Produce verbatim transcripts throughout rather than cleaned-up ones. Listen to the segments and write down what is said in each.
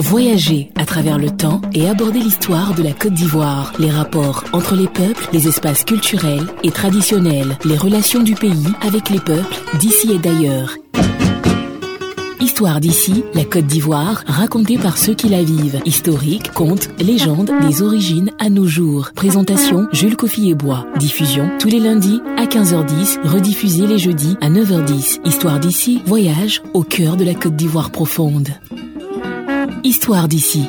Voyager à travers le temps et aborder l'histoire de la Côte d'Ivoire, les rapports entre les peuples, les espaces culturels et traditionnels, les relations du pays avec les peuples d'ici et d'ailleurs. Histoire d'ici, la Côte d'Ivoire, racontée par ceux qui la vivent. Historique, contes, légendes, des origines à nos jours. Présentation, Jules Kofi-Ebois. Diffusion, tous les lundis à quinze heures dix, rediffusée les jeudis à neuf heures dix. Histoire d'ici, voyage au cœur de la Côte d'Ivoire profonde. Histoire d'ici.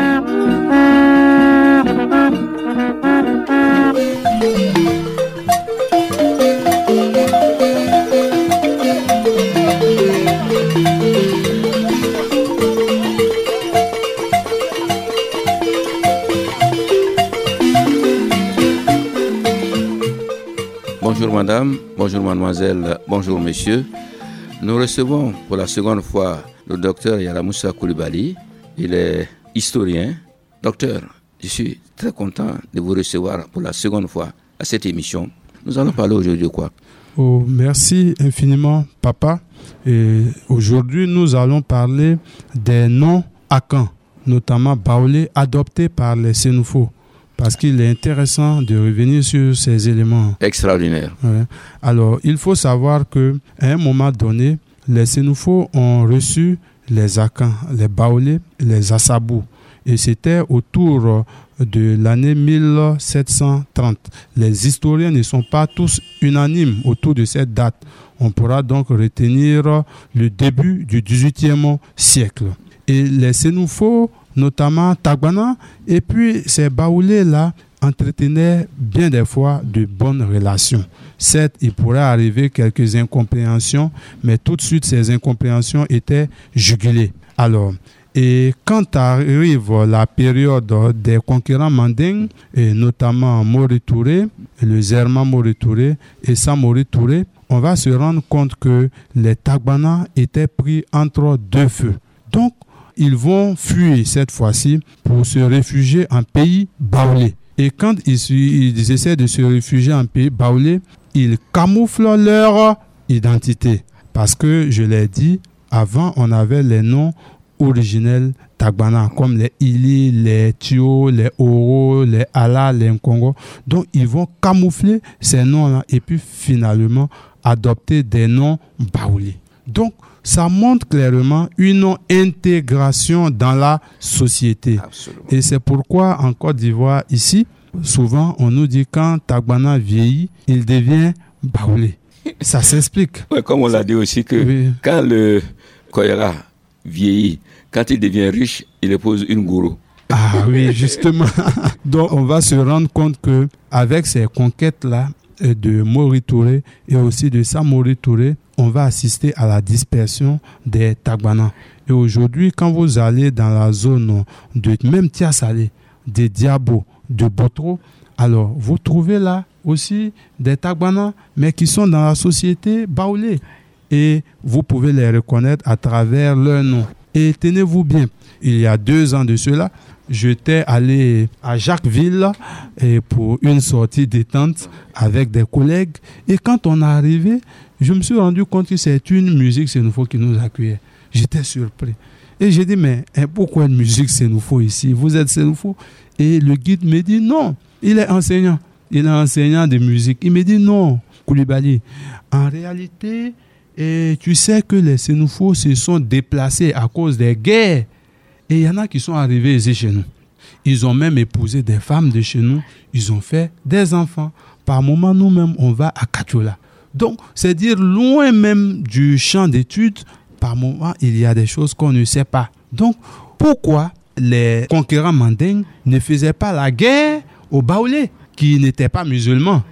Bonjour madame, bonjour mademoiselle, bonjour messieurs. Nous recevons pour la seconde fois le docteur Yaramoussa Coulibaly. Il est historien. Docteur, je suis très content de vous recevoir pour la seconde fois à cette émission. Nous allons parler aujourd'hui de quoi? Oh, merci infiniment, papa. Et aujourd'hui, nous allons parler des noms Akan, notamment Baoulé, adoptés par les Sénoufos. Parce qu'il est intéressant de revenir sur ces éléments. Extraordinaire. Ouais. Alors, il faut savoir qu'à un moment donné, les Sénoufos ont reçu les Akan, les Baoulé, les Assabou. Et c'était autour de l'année mille sept cent trente. Les historiens ne sont pas tous unanimes autour de cette date. On pourra donc retenir le début du dix-huitième siècle. Et les Sénoufos, notamment Tagbana, et puis ces Baoulés-là entretenaient bien des fois de bonnes relations. Certes, il pourrait arriver quelques incompréhensions, mais tout de suite, ces incompréhensions étaient jugulées. Alors, et quand arrive la période des conquérants mandingues, et notamment Mori Touré, le Zerma Mori Touré et Samori Touré, on va se rendre compte que les Tagbana étaient pris entre deux feux. Donc, ils vont fuir cette fois-ci pour se réfugier en pays baoulé. Et quand ils, ils essaient de se réfugier en pays baoulé, ils camouflent leur identité. Parce que, je l'ai dit, avant, on avait les noms originels Tagbana, comme les Ili, les Tio, les Oro, les Ala, les Nkongo. Donc, ils vont camoufler ces noms-là et puis finalement adopter des noms baoulés. Donc, ça montre clairement une intégration dans la société. Absolument. Et c'est pourquoi en Côte d'Ivoire, ici, souvent, on nous dit quand Tagbana vieillit, il devient baoulé. Ça s'explique. Ouais, comme on l'a dit aussi, que oui. Quand le Koyera vieillit, quand il devient riche, il épouse une gourou. Ah oui, justement. Donc, on va se rendre compte qu'avec ces conquêtes-là, de Mori Touré et aussi de Samori Touré, on va assister à la dispersion des Tagbana. Et aujourd'hui, quand vous allez dans la zone de même Tiasalé, de Diabo, de Botro, alors vous trouvez là aussi des Tagbana, mais qui sont dans la société baoulé. Et vous pouvez les reconnaître à travers leur nom. Et tenez-vous bien, il y a deux ans de cela, j'étais allé à Jacquesville et pour une sortie détente avec des collègues. Et quand on est arrivé, je me suis rendu compte que c'est une musique sénoufo qui nous accueillait. J'étais surpris. Et j'ai dit, mais pourquoi une musique sénoufo ici? Vous êtes sénoufo? Et le guide me dit, non, il est enseignant. Il est enseignant de musique. Il me dit, non, Coulibaly, en réalité, et tu sais que les sénoufos se sont déplacés à cause des guerres. Et il y en a qui sont arrivés ici chez nous. Ils ont même épousé des femmes de chez nous. Ils ont fait des enfants. Par moment, nous-mêmes, on va à Katiola. Donc, c'est dire loin même du champ d'études, par moment, il y a des choses qu'on ne sait pas. Donc, pourquoi les conquérants mandingues ne faisaient pas la guerre aux Baoulés, qui n'étaient pas musulmans?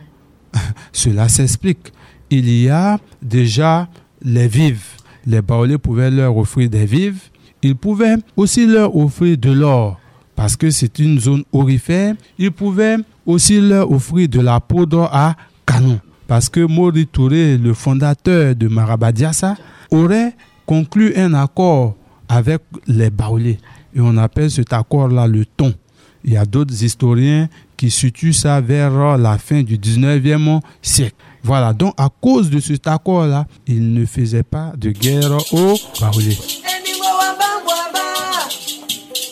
Cela s'explique. Il y a déjà les vives. Les Baoulés pouvaient leur offrir des vives. Ils pouvaient aussi leur offrir de l'or, parce que c'est une zone aurifère. Ils pouvaient aussi leur offrir de la poudre à canon, parce que Mori Touré, le fondateur de Marabadiassa, aurait conclu un accord avec les Baoulés. Et on appelle cet accord-là le ton. Il y a d'autres historiens qui situent ça vers la fin du dix-neuvième siècle. Voilà, donc à cause de cet accord-là, ils ne faisaient pas de guerre aux Baoulés.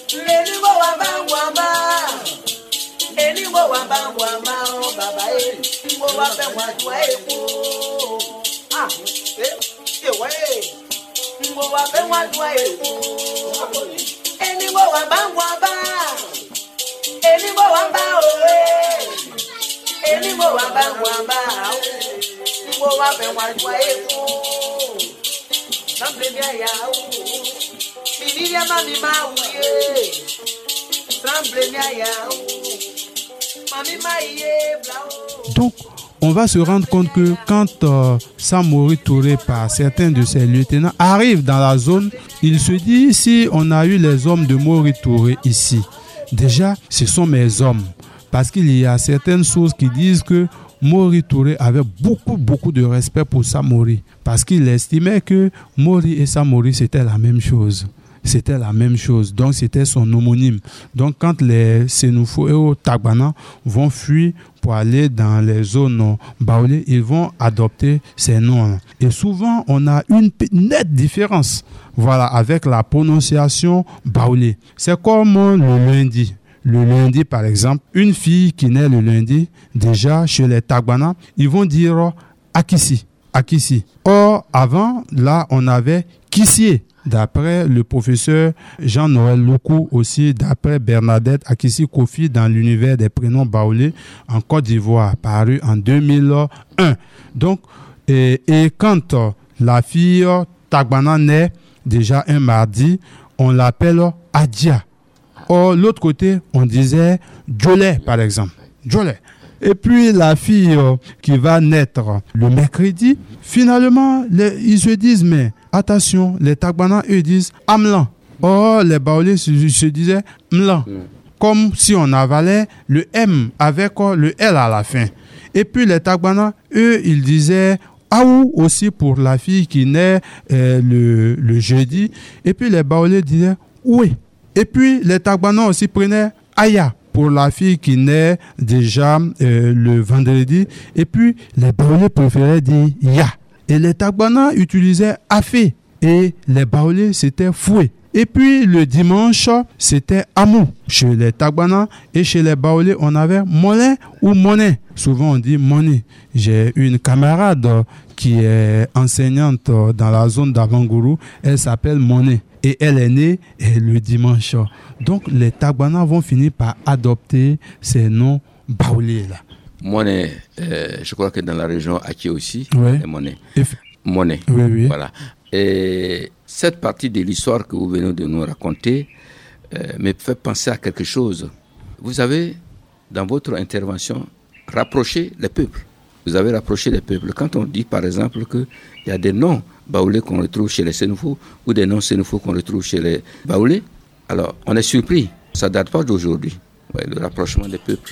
Donc, on va se rendre compte que quand euh, Samori Touré, par certains de ses lieutenants, arrive dans la zone, il se dit, si on a eu les hommes de Mori Touré ici, déjà, ce sont mes hommes. Parce qu'il y a certaines sources qui disent que Mori Touré avait beaucoup, beaucoup de respect pour Samori. Parce qu'il estimait que Mori et Samori, c'était la même chose. C'était la même chose. Donc, c'était son homonyme. Donc, quand les Sénoufo et Tagbana vont fuir pour aller dans les zones baoulées, ils vont adopter ces noms. Et souvent, on a une nette différence, voilà, avec la prononciation baoulée. C'est comme le lundi. Le lundi, par exemple, une fille qui naît le lundi, déjà, chez les Tagbana, ils vont dire Akissi. Akissi. Or, avant, là, on avait Kissié. D'après le professeur Jean-Noël Loukou, aussi d'après Bernadette Akissi Kofi dans l'univers des prénoms baoulés en Côte d'Ivoire, paru en deux mille un. Donc, et, et quand la fille Tagbana naît déjà un mardi, on l'appelle Adja. Or, l'autre côté, on disait Djolé, par exemple. Djolé. Et puis la fille euh, qui va naître le mercredi, finalement, les, ils se disent, mais attention, les Tagbana, eux, disent Amlan. Or, les Baoulés se, se disaient Mlan. Mm. Comme si on avalait le M avec euh, le L à la fin. Et puis les Tagbana, eux, ils disaient Aou aussi pour la fille qui naît euh, le, le jeudi. Et puis les Baoulés disaient Oui. Et puis les Tagbana aussi prenaient Aya pour la fille qui naît déjà euh, le vendredi. Et puis, les Baoulés préféraient dire Ya. Et les Tagbana utilisaient Afé. Et les Baoulés, c'était Foué. Et puis, le dimanche, c'était Amou. Chez les Tagbana et chez les Baoulés, on avait Molin ou Monet. Souvent, on dit Moné. J'ai une camarade qui est enseignante dans la zone d'Avangourou. Elle s'appelle Monet. Et elle est née le dimanche. Donc, les Tagbana vont finir par adopter ces noms baoulés-là. Monet, euh, je crois que dans la région Aké aussi, ouais. Monet. F... Monet. Oui, oui. Voilà. Et cette partie de l'histoire que vous venez de nous raconter euh, me fait penser à quelque chose. Vous avez, dans votre intervention, rapproché les peuples. Vous avez rapproché les peuples. Quand on dit, par exemple, qu'il y a des noms baoulés qu'on retrouve chez les Sénoufo ou des noms Sénoufo qu'on retrouve chez les baoulés, alors on est surpris. Ça ne date pas d'aujourd'hui, ouais, le rapprochement des peuples.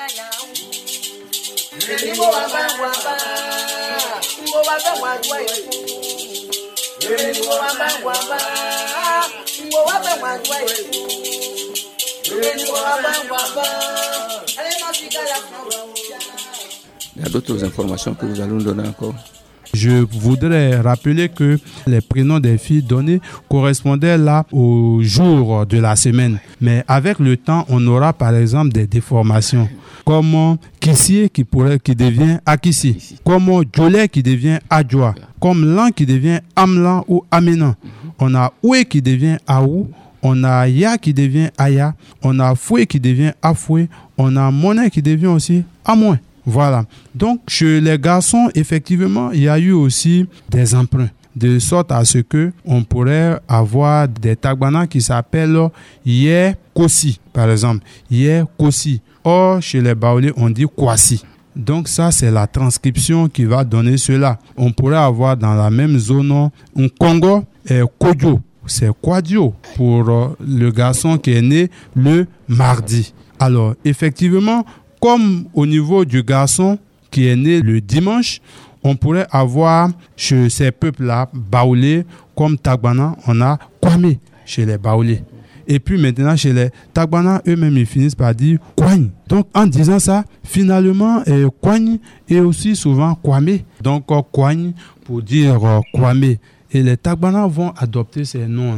Il y a d'autres informations que vous allez nous donner encore. Je voudrais rappeler que les prénoms des filles données correspondaient là au jour de la semaine. Mais avec le temps, on aura par exemple des déformations. Comme Kissié qui, pourrait, qui devient Akissi. Comme Djolé qui devient Adjoa. Comme Lan qui devient Amlan ou Aminan. On a Oué qui devient Aou. On a Ya qui devient Aya. On a Foué qui devient Afoué. On a Monet qui devient aussi Amouin. Voilà. Donc, chez les garçons, effectivement, il y a eu aussi des emprunts. De sorte à ce que on pourrait avoir des Tagbana qui s'appellent Yé Kossi, par exemple. Yé Kossi. Or, chez les Baoulés, on dit Kwasi. Donc, ça, c'est la transcription qui va donner cela. On pourrait avoir dans la même zone un Congo et Kodjo. C'est Kwadio pour euh, le garçon qui est né le mardi. Alors, effectivement, comme au niveau du garçon qui est né le dimanche, on pourrait avoir chez ces peuples-là, Baoulés, comme Tagbana, on a Kwame chez les Baoulés. Et puis maintenant, chez les Tagbana, eux-mêmes, ils finissent par dire Kwany. Donc, en disant ça, finalement, euh, Kwany est aussi souvent Kwame. Donc, euh, Kwany pour dire euh, Kwame. Et les Tagbana vont adopter ces noms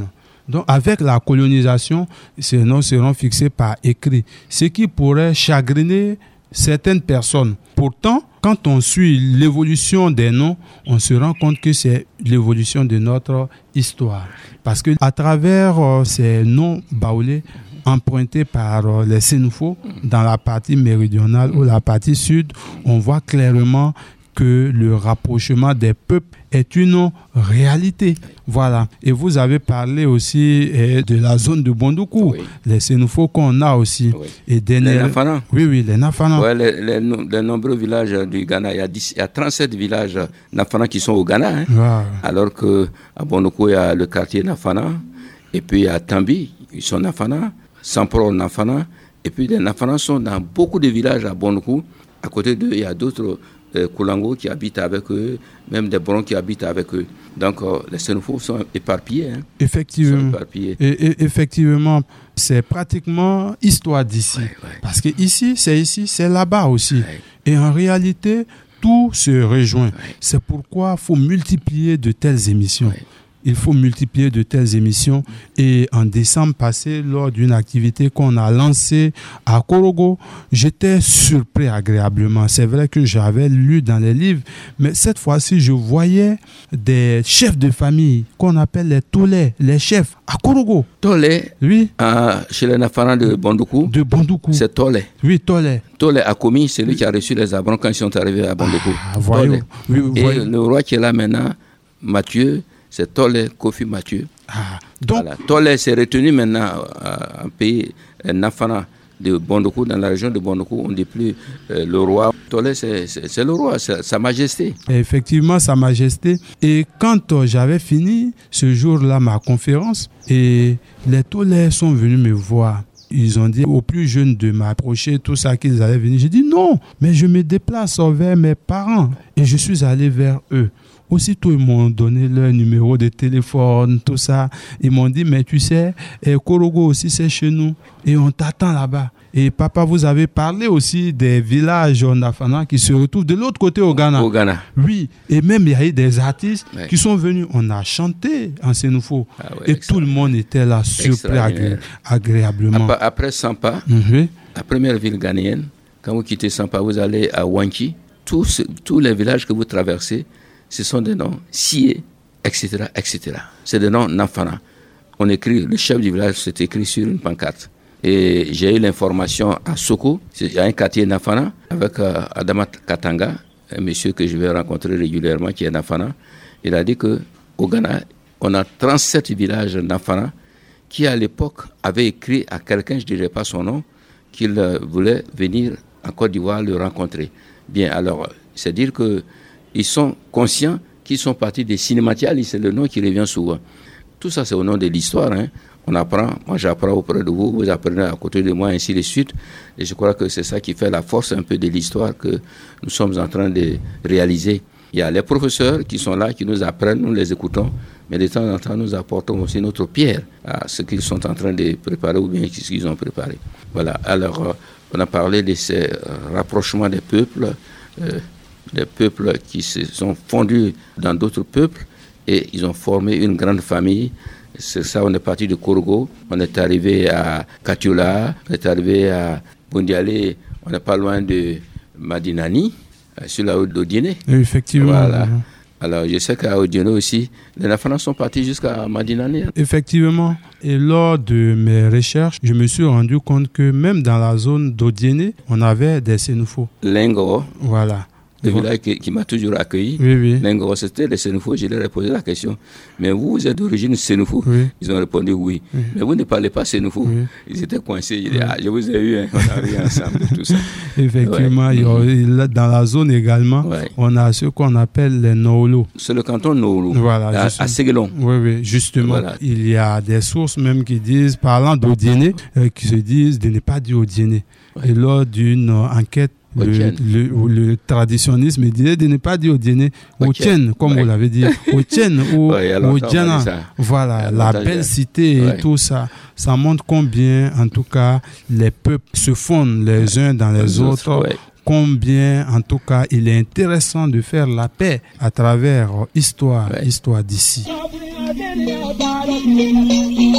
Donc, avec la colonisation, ces noms seront fixés par écrit, ce qui pourrait chagriner certaines personnes. Pourtant, quand on suit l'évolution des noms, on se rend compte que c'est l'évolution de notre histoire. Parce que à travers euh, ces noms baoulés empruntés par euh, les Sénoufos dans la partie méridionale ou la partie sud, on voit clairement que le rapprochement des peuples est une réalité. Voilà. Et vous avez parlé aussi eh, de la zone de Bondoukou, oui. Les Sénoufos qu'on a aussi. Oui. Et des les Nafana. Oui, oui, les Nafana. Ouais, les, les, les nombreux villages du Ghana, il y a, dix, il y a trente-sept villages Nafana qui sont au Ghana. Hein. Ouais. Alors qu'à Bondoukou, il y a le quartier Nafana. Et puis à Tambi, ils sont Nafana. Sampro, Nafana. Et puis les Nafana sont dans beaucoup de villages à Bondoukou. À côté d'eux, il y a d'autres Euh, Koulango qui habitent avec eux, même des Brons qui habitent avec eux. Donc, euh, les Sénoufos sont éparpillés. Hein. Effectivement. Sont éparpillés. Et, et, effectivement, c'est pratiquement histoire d'ici. Ouais, ouais. Parce que ici, c'est ici, c'est là-bas aussi. Ouais. Et en réalité, tout se rejoint. Ouais. C'est pourquoi il faut multiplier de telles émissions. Ouais. Il faut multiplier de telles émissions. Et en décembre passé, lors d'une activité qu'on a lancée à Korogo, j'étais surpris agréablement. C'est vrai que j'avais lu dans les livres, mais cette fois-ci, je voyais des chefs de famille qu'on appelle les Tolé, les chefs à Korogo. Tolé, oui. Euh, chez les Nafana de Bondoukou. De Bondoukou. C'est Tolé. Oui, Tolé. Tolé a commis, c'est lui qui a reçu les Abrons quand ils sont arrivés à Bondoukou. Ah, voyons. Oui, Et voyons. le roi qui est là maintenant, Mathieu, c'est Tolé Kofi Mathieu. Ah, donc... voilà. Tolé s'est retenu maintenant euh, en pays euh, Nafana de Bondoukou, dans la région de Bondoukou. On ne dit plus euh, le roi. Tolé, c'est, c'est, c'est le roi, c'est Sa Majesté. Effectivement, Sa Majesté. Et quand euh, j'avais fini ce jour-là ma conférence, et les Tolé sont venus me voir. Ils ont dit aux plus jeunes de m'approcher, tout ça, qu'ils allaient venir. J'ai dit non, mais je me déplace vers mes parents. Et je suis allé vers eux. Aussitôt, ils m'ont donné leur numéro de téléphone, tout ça. Ils m'ont dit, mais tu sais, eh, Korogo aussi, c'est chez nous. Et on t'attend là-bas. Et papa, vous avez parlé aussi des villages Nafana qui se retrouvent de l'autre côté au Ghana. Au Ghana. Oui. Et même, il y a eu des artistes ouais. qui sont venus. On a chanté en Sénoufo. Ah ouais, et tout le monde était là, surpris agré- agréablement. Après, après Sampa, mm-hmm. la première ville ghanéenne, quand vous quittez Sampa, vous allez à Wanki. Tous, tous les villages que vous traversez, ce sont des noms Sié, et cetera, et cetera. C'est des noms Nafana. On écrit, le chef du village, c'est écrit sur une pancarte. Et j'ai eu l'information à Soko, il y a un quartier Nafana, avec euh, Adama Katanga, un monsieur que je vais rencontrer régulièrement, qui est Nafana. Il a dit qu'au Ghana, on a trente-sept villages Nafana, qui à l'époque avaient écrit à quelqu'un, je ne dirai pas son nom, qu'il euh, voulait venir en Côte d'Ivoire le rencontrer. Bien, alors, c'est dire que ils sont conscients qu'ils sont partis des cinématiales, c'est le nom qui revient souvent. Tout ça, c'est au nom de l'histoire. Hein. On apprend, moi j'apprends auprès de vous, vous apprenez à côté de moi, ainsi de suite. Et je crois que c'est ça qui fait la force un peu de l'histoire que nous sommes en train de réaliser. Il y a les professeurs qui sont là, qui nous apprennent, nous les écoutons, mais de temps en temps, nous apportons aussi notre pierre à ce qu'ils sont en train de préparer ou bien ce qu'ils ont préparé. Voilà, alors euh, on a parlé de ces euh, rapprochements des peuples, euh, des peuples qui se sont fondus dans d'autres peuples et ils ont formé une grande famille. C'est ça, on est parti de Korogo, on est arrivé à Katiola, on est arrivé à Bundialé, on n'est pas loin de Madinani, sur la route d'Odiéné. Effectivement. Voilà. Alors, je sais qu'à Odiéné aussi, les Nafana sont partis jusqu'à Madinani. Effectivement. Et lors de mes recherches, je me suis rendu compte que même dans la zone d'Odiéné, on avait des Sénoufos. Lengo. Voilà. Le village qui, qui m'a toujours accueilli. Oui, oui. Lengo, c'était les Sénoufos. Je leur ai posé la question. Mais vous, vous êtes d'origine Sénoufo? Oui. Ils ont répondu oui. oui. Mais vous ne parlez pas Sénoufo. Oui. Ils étaient coincés. Ils disaient, oui. ah, je vous ai eu, hein. On a ri ensemble, tout ça. Effectivement. Ouais. Il y a, dans la zone également, ouais. on a ce qu'on appelle les Noolo. C'est le canton Noolo. Voilà. À, à Séguélon. Oui, oui, justement. Voilà. Il y a des sources même qui disent, parlant d'Odiéné, euh, qui se disent de ne pas dire Odiéné. Ouais. Et lors d'une euh, enquête, Le, le, le traditionnisme disait de ne pas dire Odiéné, Otien, comme ouais. vous l'avez dit, Otien ou Odiana. Voilà, la belle cité ouais. et tout ça. Ça montre combien, en tout cas, les peuples se fondent les uns dans les, les autres. autres ouais. Combien, en tout cas, il est intéressant de faire la paix à travers l'histoire, ouais. l'histoire d'ici.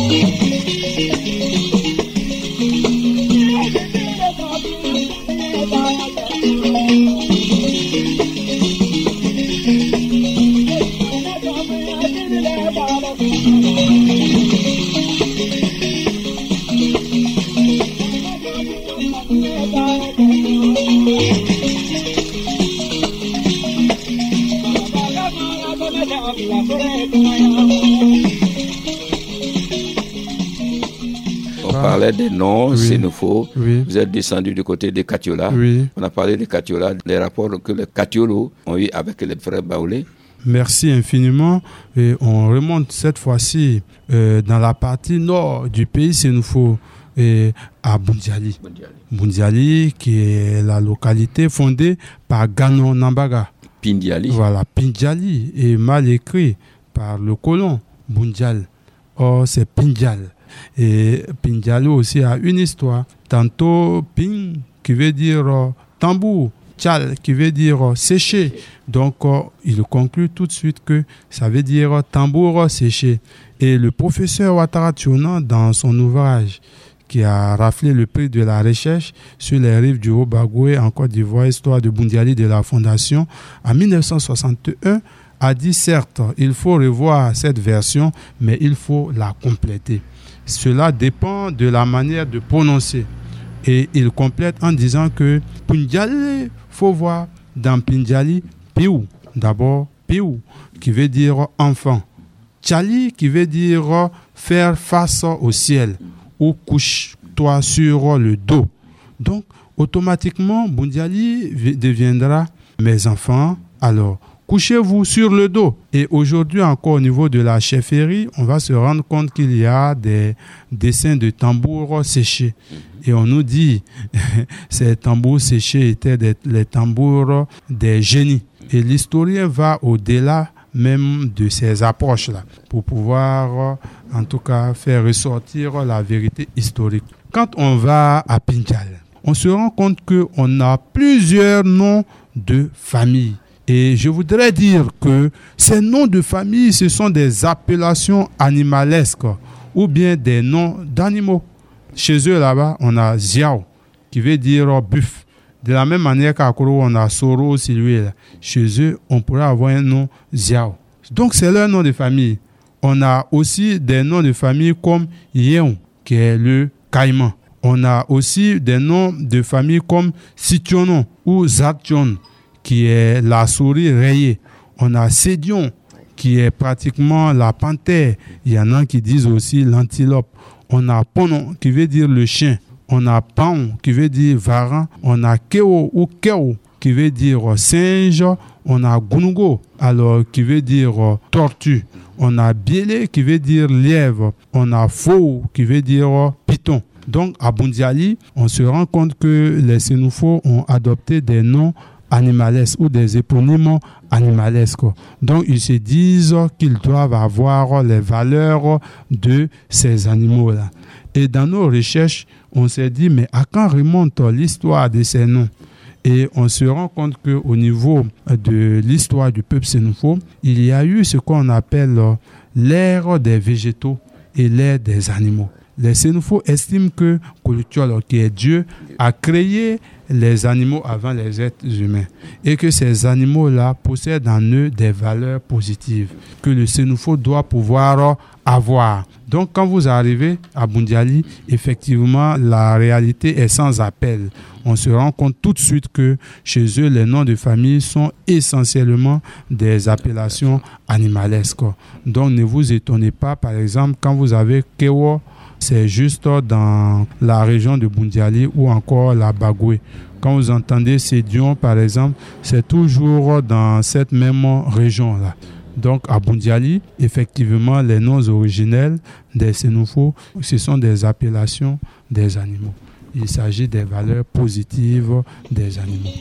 On parlait des noms, oui. Sénoufo. Oui. Vous êtes descendu du côté des Katiola. Oui. On a parlé des Katiola, des rapports que les Katiolos ont eu avec les frères Baoulé. Merci infiniment. Et on remonte cette fois-ci euh, dans la partie nord du pays Sénoufo, et à Boundiali. Boundiali. Boundiali, qui est la localité fondée par Gano Nambaga. Pindiali. Voilà, Pindiali est mal écrit par le colon Boundial. Or, c'est Pindial. Et Pindiali aussi a une histoire. Tantôt, Pin, qui veut dire euh, tambour. Tchal, qui veut dire euh, sécher. Donc, euh, il conclut tout de suite que ça veut dire euh, tambour euh, séché. Et le professeur Ouattara Tionan, dans son ouvrage, qui a raflé le prix de la recherche sur les rives du Haut-Bagoué en Côte d'Ivoire, histoire de Boundiali de la Fondation, en mille neuf cent soixante et un, a dit certes, il faut revoir cette version, mais il faut la compléter. Cela dépend de la manière de prononcer. Et il complète en disant que Pundiali, faut voir dans Pindiali, Piou. D'abord, Piou, qui veut dire enfant. Tchali, qui veut dire faire face au ciel. Ou couche-toi sur le dos. Donc, automatiquement, Boundiali deviendra mes enfants. Alors, couchez-vous sur le dos. Et aujourd'hui, encore au niveau de la chefferie, on va se rendre compte qu'il y a des dessins de tambours séchés. Et on nous dit ces tambours séchés étaient des, les tambours des génies. Et l'historien va au-delà même de ces approches-là pour pouvoir, en tout cas, faire ressortir la vérité historique. Quand on va à Pindial, on se rend compte qu'on a plusieurs noms de famille. Et je voudrais dire que ces noms de famille, ce sont des appellations animalesques ou bien des noms d'animaux. Chez eux, là-bas, on a Ziao, qui veut dire buff. De la même manière qu'à Koro, on a Soro, Siloué. Chez eux, on pourrait avoir un nom Ziao. Donc, c'est leur nom de famille. On a aussi des noms de famille comme Yeon, qui est le caïman. On a aussi des noms de famille comme Sitionon ou Zartion, qui est la souris rayée. On a Sédion, qui est pratiquement la panthère. Il y en a qui disent aussi l'antilope. On a Ponon, qui veut dire le chien. On a Paon, qui veut dire varan. On a Keo ou Keo, qui veut dire singe. On a Gunugo, alors qui veut dire tortue. On a Biélé, qui veut dire lièvre. On a Fou, qui veut dire python. Donc, à Boundiali, on se rend compte que les Sénoufos ont adopté des noms animalesques ou des éponymes animalesques. Donc, ils se disent qu'ils doivent avoir les valeurs de ces animaux-là. Et dans nos recherches, on s'est dit, mais à quand remonte l'histoire de ces noms? Et on se rend compte qu'au niveau de l'histoire du peuple sénoufo, il y a eu ce qu'on appelle l'ère des végétaux et l'ère des animaux. Les Sénoufos estiment que Kouloutiol, qui est Dieu, a créé les animaux avant les êtres humains et que ces animaux-là possèdent en eux des valeurs positives que le Sénoufo doit pouvoir avoir. Donc, quand vous arrivez à Boundiali, effectivement, la réalité est sans appel. On se rend compte tout de suite que chez eux, les noms de famille sont essentiellement des appellations animalesques. Donc, ne vous étonnez pas, par exemple, quand vous avez Kewo, c'est juste dans la région de Boundiali ou encore la Bagoué. Quand vous entendez Sédion, par exemple, c'est toujours dans cette même région-là. Donc, à Boundiali, effectivement, les noms originels des Sénoufos, ce sont des appellations des animaux. Il s'agit des valeurs positives des animaux.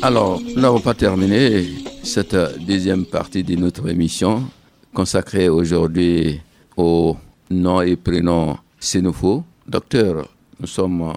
Alors, nous n'avons pas terminé cette deuxième partie de notre émission consacrée aujourd'hui au nom et prénom Sénoufo. Docteur, nous sommes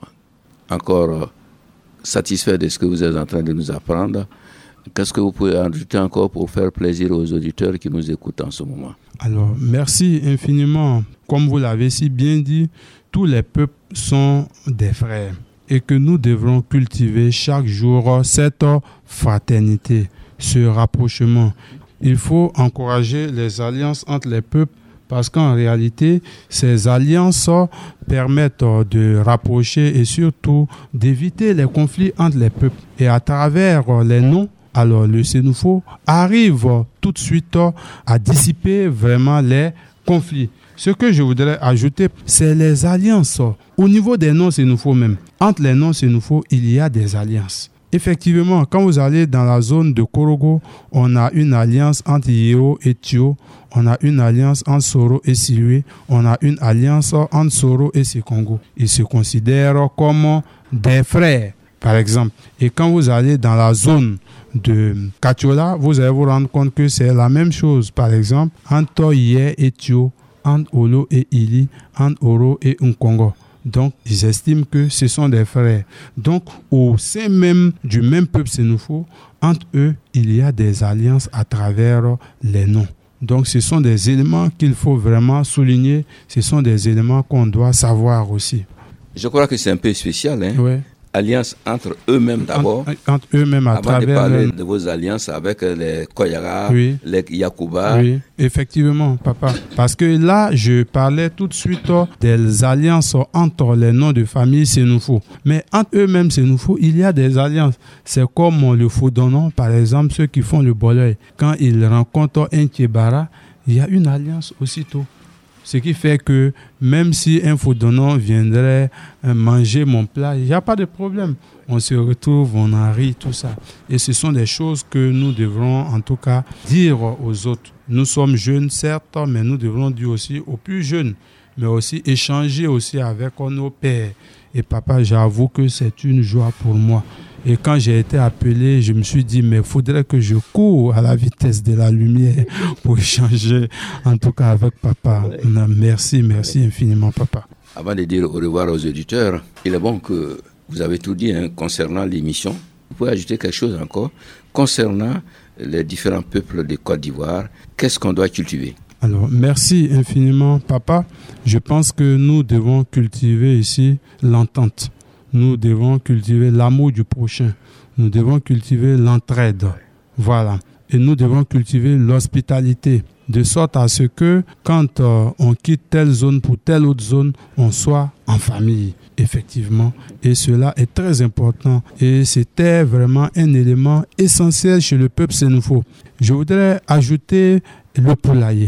encore satisfaits de ce que vous êtes en train de nous apprendre. Qu'est-ce que vous pouvez ajouter encore pour faire plaisir aux auditeurs qui nous écoutent en ce moment? Alors, merci infiniment. Comme vous l'avez si bien dit, tous les peuples sont des frères et que nous devrons cultiver chaque jour cette fraternité, ce rapprochement. Il faut encourager les alliances entre les peuples parce qu'en réalité, ces alliances permettent de rapprocher et surtout d'éviter les conflits entre les peuples. Et à travers les noms, alors le Sénoufo arrive tout de suite à dissiper vraiment les conflits. Ce que je voudrais ajouter, c'est les alliances. Au niveau des noms Sénoufo même, entre les noms Sénoufo, il y a des alliances. Effectivement, quand vous allez dans la zone de Korogo, on a une alliance entre Yeo et Tio, on a une alliance entre Soro et Silué, on a une alliance entre Soro et Sikongo. Ils se considèrent comme des frères, par exemple. Et quand vous allez dans la zone de Kachiola, vous allez vous rendre compte que c'est la même chose. Par exemple, entre Yé et Tio, entre Olo et Ili, entre Oro et Nkongo. Donc, ils estiment que ce sont des frères. Donc, au sein même du même peuple Sénoufo, entre eux, il y a des alliances à travers les noms. Donc, ce sont des éléments qu'il faut vraiment souligner. Ce sont des éléments qu'on doit savoir aussi. Je crois que c'est un peu spécial, hein? Oui. Alliance entre eux-mêmes d'abord. Entre, entre eux-mêmes à Avant travers... de parler le... de vos alliances avec les Koyara, oui. les Yakuba. Oui, effectivement, papa. Parce que là, je parlais tout de suite des alliances entre les noms de famille Sénoufo. Mais entre eux-mêmes Sénoufo, il y a des alliances. C'est comme le Foudonon, par exemple, ceux qui font le boleuil. Quand ils rencontrent un Tchébara, il y a une alliance aussitôt. Ce qui fait que même si un Foudonon viendrait manger mon plat, il n'y a pas de problème. On se retrouve, on en rit, tout ça. Et ce sont des choses que nous devrons en tout cas dire aux autres. Nous sommes jeunes, certes, mais nous devrons dire aussi aux plus jeunes, mais aussi échanger aussi avec nos pères. Et papa, j'avoue que c'est une joie pour moi. Et quand j'ai été appelé, je me suis dit, mais il faudrait que je cours à la vitesse de la lumière pour échanger, en tout cas avec papa. Merci, merci infiniment, papa. Avant de dire au revoir aux auditeurs, il est bon que vous avez tout dit hein, concernant l'émission. Vous pouvez ajouter quelque chose encore concernant les différents peuples de Côte d'Ivoire. Qu'est-ce qu'on doit cultiver? Alors, merci infiniment, papa. Je pense que nous devons cultiver ici l'entente. Nous devons cultiver l'amour du prochain. Nous devons cultiver l'entraide. Voilà. Et nous devons cultiver l'hospitalité. De sorte à ce que quand euh, on quitte telle zone pour telle autre zone, on soit en famille, effectivement. Et cela est très important. Et c'était vraiment un élément essentiel chez le peuple Sénoufo. Je voudrais ajouter le poulailler.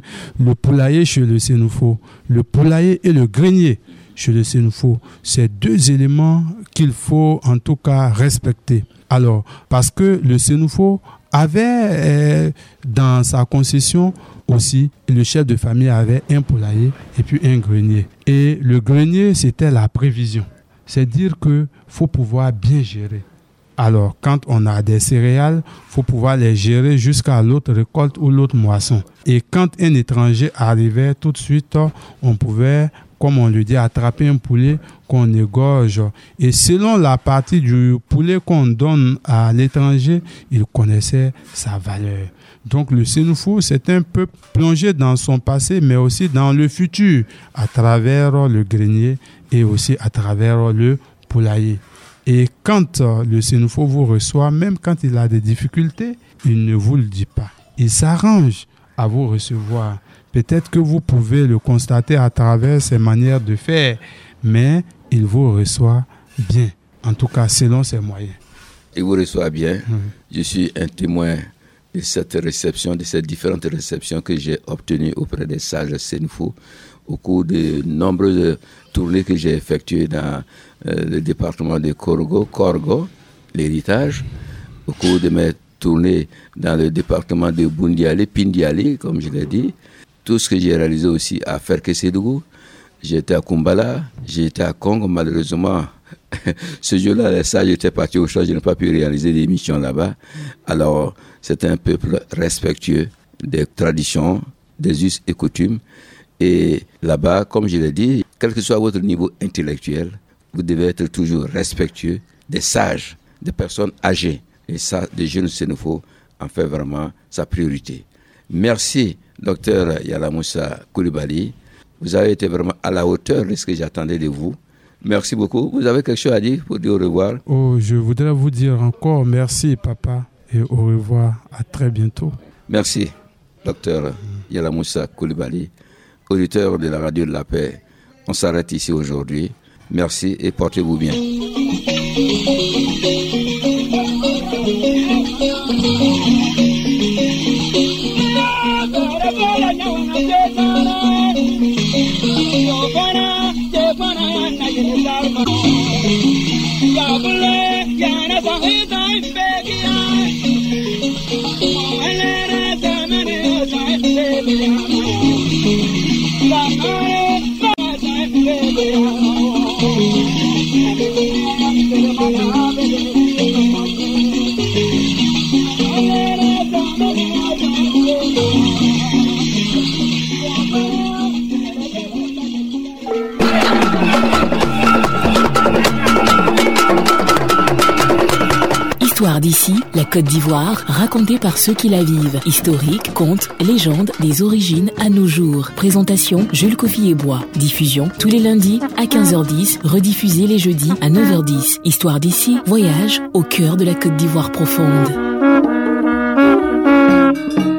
Le poulailler chez le Sénoufo. Le poulailler et le grenier chez le Sénoufo. C'est deux éléments qu'il faut en tout cas respecter. Alors, parce que le Sénoufo avait euh, dans sa concession aussi, le chef de famille avait un poulailler et puis un grenier. Et le grenier, c'était la prévision. C'est dire qu'il faut pouvoir bien gérer. Alors, quand on a des céréales, il faut pouvoir les gérer jusqu'à l'autre récolte ou l'autre moisson. Et quand un étranger arrivait, tout de suite, on pouvait, comme on le dit, attraper un poulet qu'on égorge. Et selon la partie du poulet qu'on donne à l'étranger, il connaissait sa valeur. Donc le Sénoufo, c'est un peu plongé dans son passé, mais aussi dans le futur, à travers le grenier et aussi à travers le poulailler. Et quand le Sénoufo vous reçoit, même quand il a des difficultés, il ne vous le dit pas. Il s'arrange à vous recevoir. Peut-être que vous pouvez le constater à travers ses manières de faire, mais il vous reçoit bien, en tout cas selon ses moyens. Il vous reçoit bien. Oui. Je suis un témoin de cette réception, de ces différentes réceptions que j'ai obtenues auprès des sages Sénoufo au cours de nombreuses tournées que j'ai effectuées dans euh, le département de Korogo, Korgo, l'héritage, au cours de mes tournées dans le département de Bundiali, Pindiali, comme je l'ai dit, tout ce que j'ai réalisé aussi à Ferke-Sédougou. J'ai été à Kumbala, j'ai été à Congo, malheureusement, ce jour-là, les sages étaient partis au champ, je n'ai pas pu réaliser des missions là-bas. Alors, c'est un peuple respectueux des traditions, des us et coutumes. Et là-bas, comme je l'ai dit, quel que soit votre niveau intellectuel, vous devez être toujours respectueux des sages, des personnes âgées. Et ça, des jeunes Sénéfaux, en fait vraiment sa priorité. Merci, docteur Yala Moussa Coulibaly. Vous avez été vraiment à la hauteur de ce que j'attendais de vous. Merci beaucoup. Vous avez quelque chose à dire pour dire au revoir? Oh, je voudrais vous dire encore merci, papa, et au revoir. À très bientôt. Merci, docteur Yala Moussa Coulibaly, auditeur de la radio de la paix. On s'arrête ici aujourd'hui. Merci et portez-vous bien. Histoire d'ici, la Côte d'Ivoire, racontée par ceux qui la vivent. Historique, contes, légendes, des origines à nos jours. Présentation, Jules Coffy-et-Bois. Diffusion, tous les lundis à quinze heures dix, rediffusée les jeudis à neuf heures dix. Histoire d'ici, voyage au cœur de la Côte d'Ivoire profonde.